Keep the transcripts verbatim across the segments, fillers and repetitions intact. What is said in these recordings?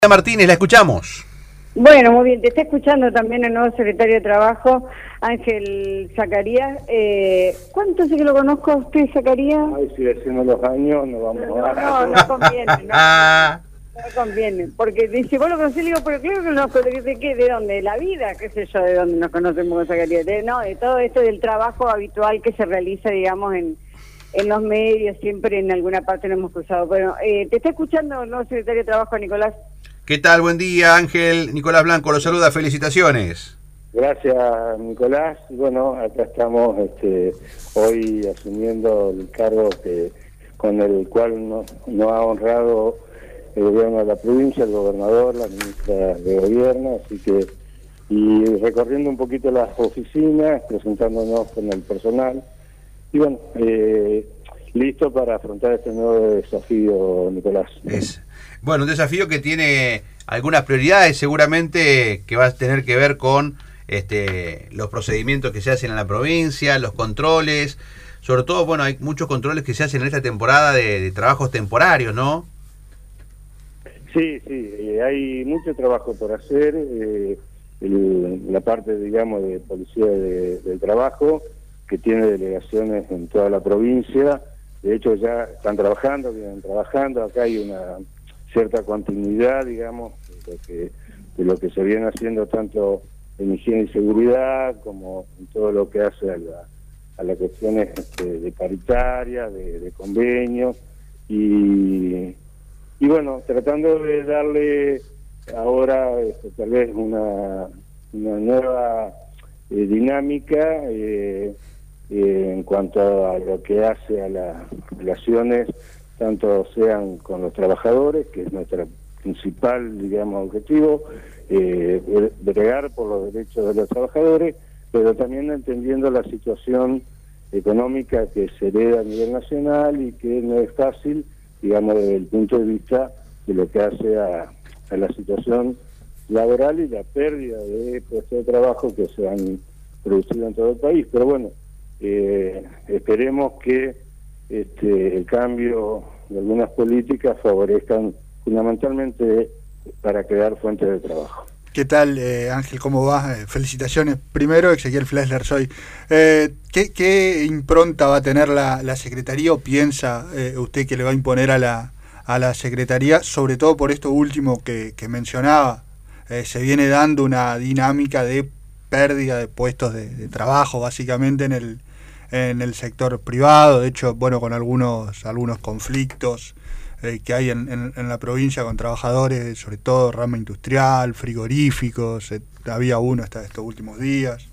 Martínez, la escuchamos. Bueno, muy bien, te está escuchando también el nuevo secretario de Trabajo, Ángel Zacarías. Eh, ¿Cuánto sé que lo conozco a usted, Zacarías? Ay, si decimos los años, no vamos no, a... No, no conviene, no conviene, no conviene. Porque dice, vos lo conocés, le digo, pero claro que lo conozco, ¿de qué? ¿De dónde? ¿De la vida? ¿Qué sé yo? ¿De dónde nos conocemos con Zacarías? De, no, de todo esto del trabajo habitual que se realiza, digamos, en, en los medios, siempre en alguna parte nos hemos cruzado. Bueno, eh, te está escuchando el nuevo secretario de Trabajo, Nicolás. ¿Qué tal? Buen día, Ángel. Nicolás Blanco, los saluda. Felicitaciones. Gracias, Nicolás. Bueno, acá estamos este, hoy asumiendo el cargo que con el cual nos, nos ha honrado el gobierno de la provincia, el gobernador, la ministra de Gobierno, así que, y recorriendo un poquito las oficinas, presentándonos con el personal, y bueno, eh, listo para afrontar este nuevo desafío, Nicolás. Es, bueno, un desafío que tiene algunas prioridades, seguramente que va a tener que ver con este, los procedimientos que se hacen en la provincia, los controles, sobre todo, bueno, hay muchos controles que se hacen en esta temporada de, de trabajos temporarios, ¿no? Sí, sí, eh, hay mucho trabajo por hacer, eh, el, la parte, digamos, de policía de, del trabajo, que tiene delegaciones en toda la provincia. De hecho ya están trabajando, vienen trabajando, acá hay una cierta continuidad, digamos, de lo que, de lo que se viene haciendo tanto en higiene y seguridad, como en todo lo que hace a, la, a las cuestiones este, de paritaria, de, de convenios, y, y bueno, tratando de darle ahora este, tal vez una, una nueva eh, dinámica, eh, Eh, en cuanto a lo que hace a las relaciones, tanto sean con los trabajadores, que es nuestro principal, digamos, objetivo, eh, bregar por los derechos de los trabajadores, pero también entendiendo la situación económica que se hereda a nivel nacional y que no es fácil, digamos, desde el punto de vista de lo que hace a, a la situación laboral y la pérdida de puestos de trabajo que se han producido en todo el país. Pero bueno, Eh, esperemos que este, el cambio de algunas políticas favorezcan fundamentalmente para crear fuentes de trabajo. ¿Qué tal, eh, Ángel? ¿Cómo va? Eh, felicitaciones. Primero, Ezequiel Flesler soy. Eh, ¿qué, ¿Qué impronta va a tener la, la Secretaría o piensa eh, usted que le va a imponer a la, a la Secretaría, sobre todo por esto último que, que mencionaba? Eh, se viene dando una dinámica de pérdida de puestos de, de trabajo, básicamente en el en el sector privado, de hecho, bueno, con algunos algunos conflictos eh, que hay en, en, en la provincia con trabajadores, sobre todo rama industrial, frigoríficos, eh, había uno hasta estos últimos días.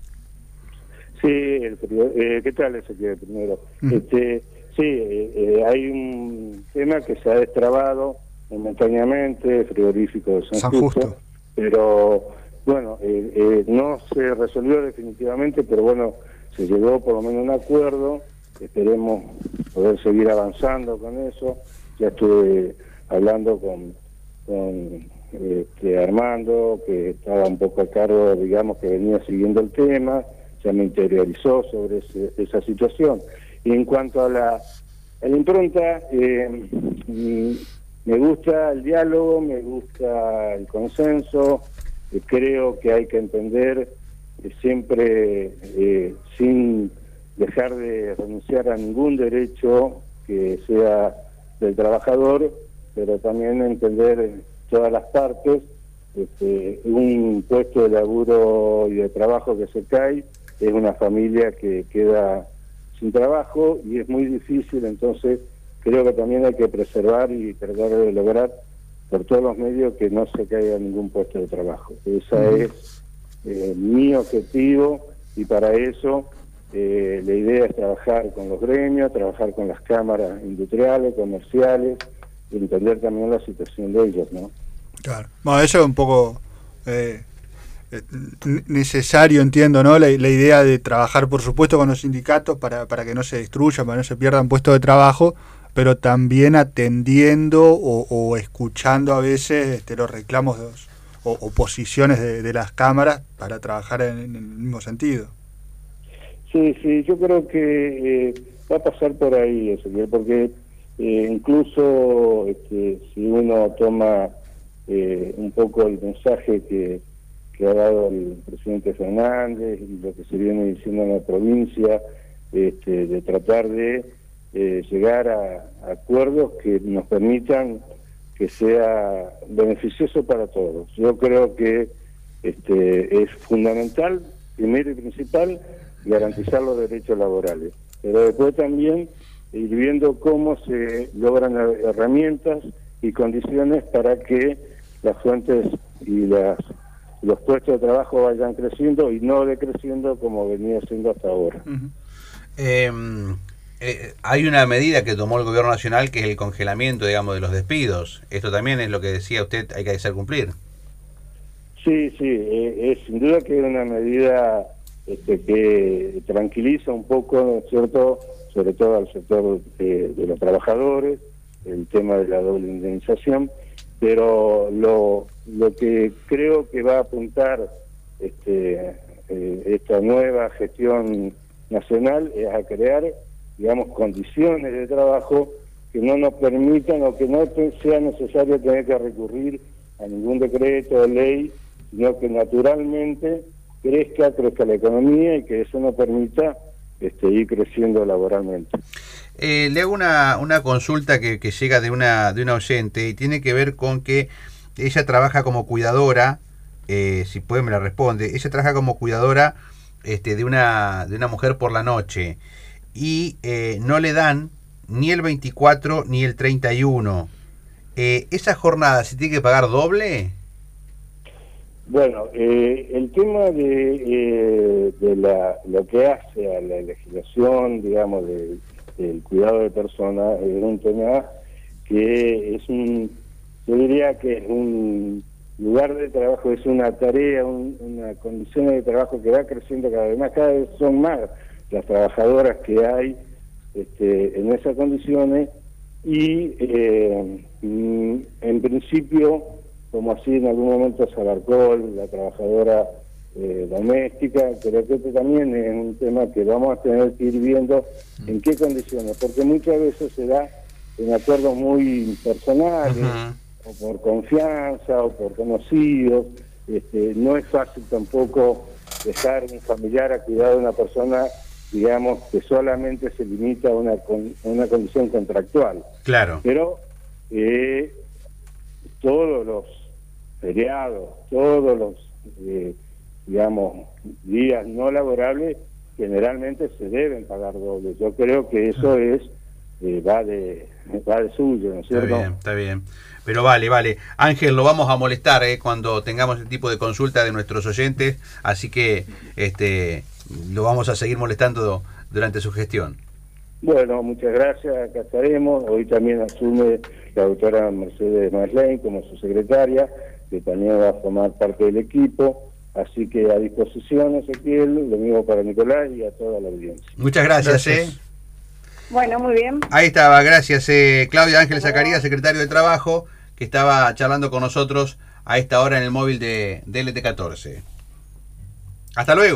Sí, el, eh, ¿qué tal ese que primero? Uh-huh. Este, sí, eh, eh, hay un tema que se ha destrabado momentáneamente, frigorífico de San, San Justo, Justo, pero bueno, eh, eh, no se resolvió definitivamente, pero bueno, se llegó por lo menos a un acuerdo, esperemos poder seguir avanzando con eso. Ya estuve hablando con, con este, Armando, que estaba un poco a cargo, digamos, que venía siguiendo el tema, ya me interiorizó sobre ese, esa situación. Y en cuanto a la, a la impronta, eh, me gusta el diálogo, me gusta el consenso, eh, creo que hay que entender siempre eh, sin dejar de renunciar a ningún derecho que sea del trabajador, pero también entender todas las partes. Este, un puesto de laburo y de trabajo que se cae es una familia que queda sin trabajo y es muy difícil, entonces creo que también hay que preservar y tratar de lograr por todos los medios que no se caiga ningún puesto de trabajo. Esa uh-huh. es Eh, mi objetivo, y para eso eh, la idea es trabajar con los gremios, trabajar con las cámaras industriales, comerciales, y entender también la situación de ellos, ¿no? Claro, bueno, eso es un poco eh, necesario, entiendo, ¿no? La, la idea de trabajar, por supuesto, con los sindicatos para, para que no se destruyan, para que no se pierdan puestos de trabajo, pero también atendiendo o, o escuchando a veces este, los reclamos de los O, o posiciones de, de las cámaras para trabajar en, en el mismo sentido. Sí, sí, yo creo que eh, va a pasar por ahí, Ezequiel, porque eh, incluso este, si uno toma eh, un poco el mensaje que, que ha dado el presidente Fernández y lo que se viene diciendo en la provincia, este, de tratar de eh, llegar a, a acuerdos que nos permitan que sea beneficioso para todos. Yo creo que este, es fundamental, primero y principal, garantizar los derechos laborales, pero después también ir viendo cómo se logran herramientas y condiciones para que las fuentes y las los puestos de trabajo vayan creciendo y no decreciendo como venía siendo hasta ahora. Uh-huh. eh, eh, hay una medida que tomó el gobierno nacional que es el congelamiento, digamos, de los despidos. Esto también es lo que decía usted, hay que hacer cumplir. Sí, sí, eh, es sin duda que es una medida este, que tranquiliza un poco, ¿no es cierto?, sobre todo al sector de, de los trabajadores, el tema de la doble indemnización, pero lo, lo que creo que va a apuntar este, eh, esta nueva gestión nacional es a crear, digamos, condiciones de trabajo que no nos permitan o que no sea necesario tener que recurrir a ningún decreto o ley, sino que naturalmente crezca, crezca la economía y que eso nos permita este, ir creciendo laboralmente. Eh, le hago una, una consulta que, que llega de una, de una oyente y tiene que ver con que ella trabaja como cuidadora, eh, si puede me la responde, ella trabaja como cuidadora este, de, una, de una mujer por la noche y eh, no le dan ni el veinticuatro ni el treinta y uno. Eh, ¿Esa jornada se tiene que pagar doble? Bueno, eh, el tema de, eh, de la, lo que hace a la legislación, digamos, de, del cuidado de personas, es un tema que es un, yo diría que es un lugar de trabajo, es una tarea, un, una condición de trabajo que va creciendo cada vez más, cada vez son más las trabajadoras que hay este, en esas condiciones y eh, en principio, como así en algún momento se abarcó la trabajadora eh, doméstica, creo que este también es un tema que vamos a tener que ir viendo en qué condiciones, porque muchas veces se da en acuerdos muy personales, uh-huh. o por confianza, o por conocidos, este, no es fácil tampoco dejar un familiar a cuidar de una persona, digamos, que solamente se limita a una, a una condición contractual. Claro. Pero eh, todos los feriados, todos los, eh, digamos, días no laborables, generalmente se deben pagar doble. Yo creo que eso es, eh, va de va de suyo, ¿no es cierto? Está bien, está bien. Pero vale, vale. Ángel, lo vamos a molestar eh, cuando tengamos este tipo de consulta de nuestros oyentes, así que este lo vamos a seguir molestando durante su gestión. Bueno, muchas gracias, acá estaremos. Hoy también asume la doctora Mercedes Maslén como su secretaria, que también va a formar parte del equipo, así que a disposición, Ezequiel, lo mismo para Nicolás y a toda la audiencia. Muchas gracias. gracias. Eh. Bueno, muy bien. Ahí estaba, gracias. Eh, Claudia Ángeles Zacarías, secretario de Trabajo, que estaba charlando con nosotros a esta hora en el móvil de, de L T catorce. Hasta luego.